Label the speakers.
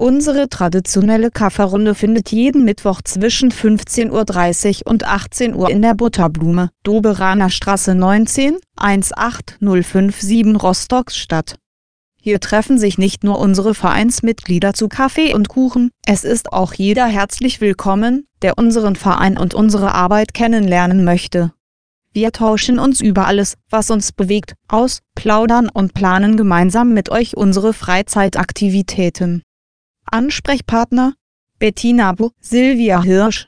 Speaker 1: Unsere traditionelle Kaffeerunde findet jeden Mittwoch zwischen 15:30 und 18 Uhr in der Butterblume, Doberaner Straße 19, 18057 Rostock statt. Hier treffen sich nicht nur unsere Vereinsmitglieder zu Kaffee und Kuchen, es ist auch jeder herzlich willkommen, der unseren Verein und unsere Arbeit kennenlernen möchte. Wir tauschen uns über alles, was uns bewegt, aus, plaudern und planen gemeinsam mit euch unsere Freizeitaktivitäten. Ansprechpartner: Bettina Bu, Silvia Hirsch,